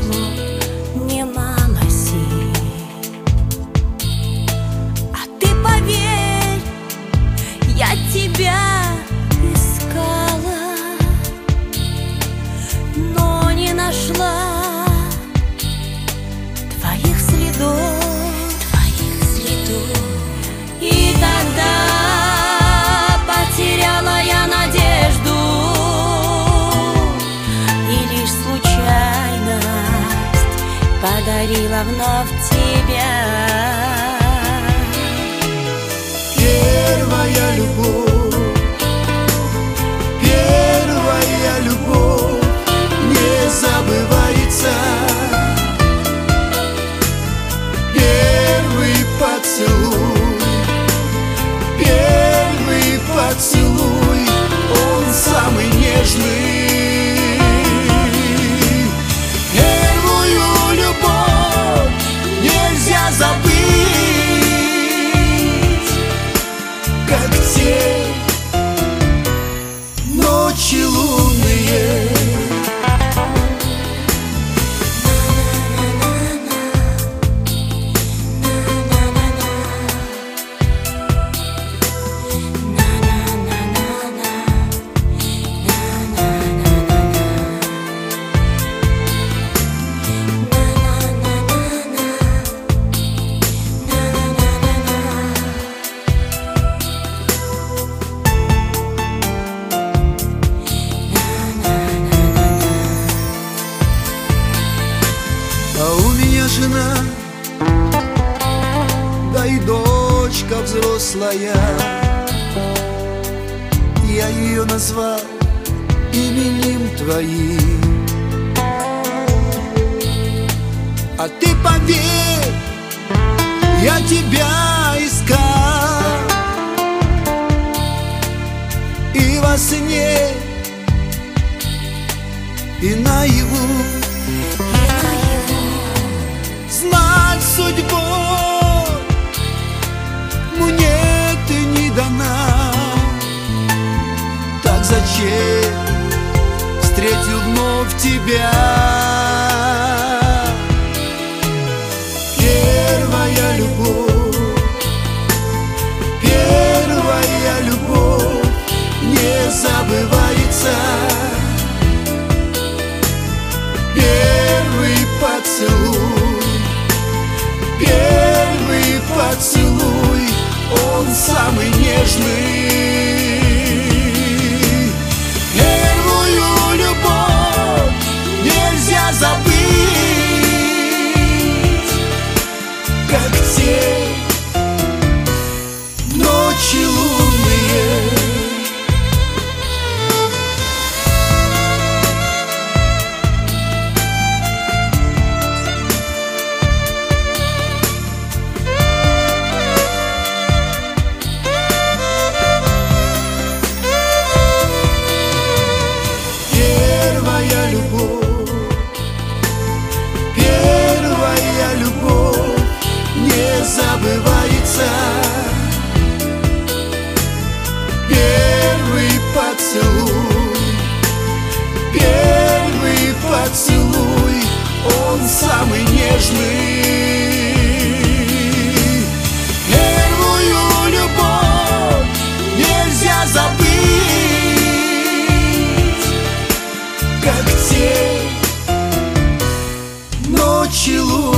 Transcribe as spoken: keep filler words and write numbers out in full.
прошло немало сил. А ты поверь, я тебя искала, но не нашла твоих следов, твоих следов. И тогда потеряла я надежду, и лишь случайность подарила вновь тебя. Первая любовь, первая любовь не забывается. Первый поцелуй, первый поцелуй, он самый нежный. Первую любовь нельзя забыть, как те ночи лунные. А у меня жена, да и дочка взрослая. Я ее назвал именем твоим. А ты поверь, я тебя искал и во сне, и наяву. Знать судьбу мне ты не дана, так зачем встретил вновь тебя? Первая любовь, первая любовь не забывается. Первый поцелуй, первый поцелуй, он самый нежный. Первую любовь нельзя забыть, как те ночи лунные. Первая любовь, первая любовь не забывается. Первый поцелуй, первый поцелуй, он самый нежный. Первую любовь нельзя забыть, как те ночи лунные.